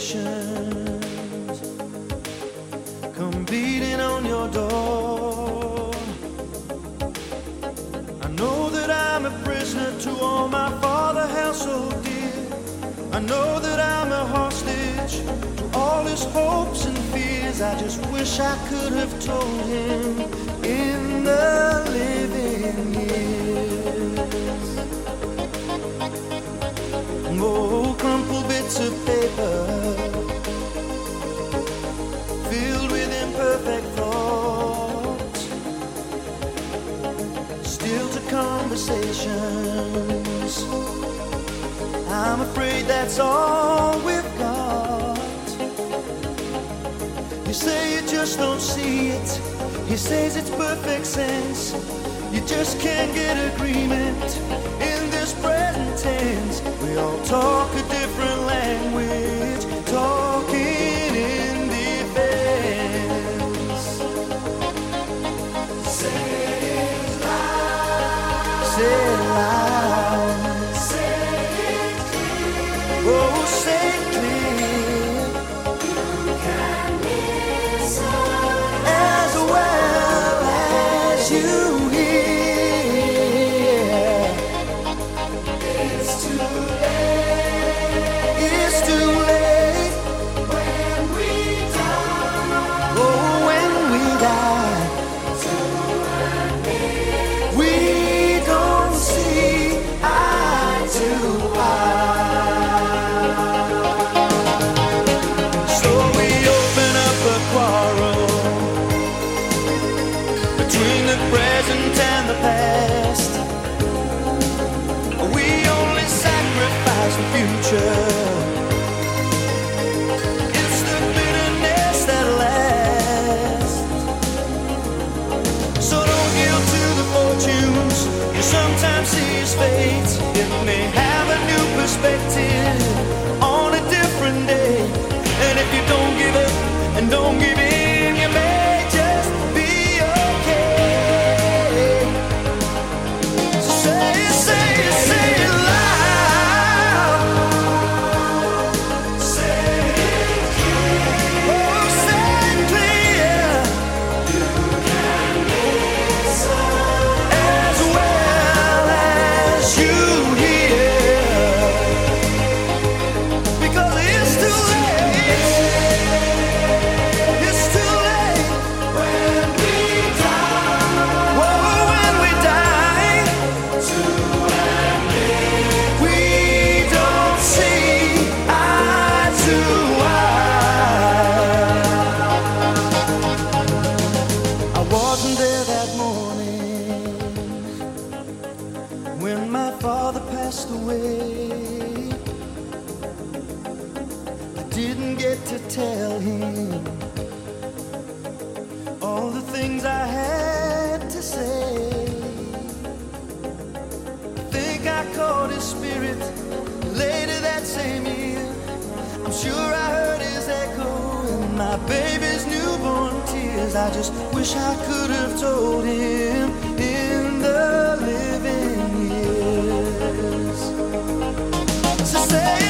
temptations come beating on your door. I know that I'm a prisoner to all my Father held so dear. I know that I'm a hostage to all his hopes and fears. I just wish I could have told him in the living years. Oh, crumpled bits of paper filled with imperfect thoughts, still to conversations. I'm afraid that's all we've got. You say you just don't see it. He says it's perfect sense. You just can't get agreement in this present tense. We all talk a different language, talking in defense. Say it loud. Say it loud. Say it clear. Oh, say it clear. You can listen as well as you hear. It's too late. It's too late when we die. Oh, when we die. We don't see eye to eye. So we open up a quarrel between the present and the past. We only sacrifice the future. It's the bitterness that lasts. So don't yield to the fortunes you sometimes see as fate. It may have a new perspective on a different day. And if you don't give up and don't give in, you may just be okay. So say it, say it, say it loud. Say it clear. Oh, say it clear. You can listen as well as you hear. Because it's too late. It's too late when we die. Whoa, when we die. We don't see eye to eye. I wasn't there that morning when my father passed away. I didn't get to tell him all the things I had to say. I think I caught his spirit later that same year. I'm sure I heard his echo in my baby's newborn tears. I just wish I could have told him in the living years. So say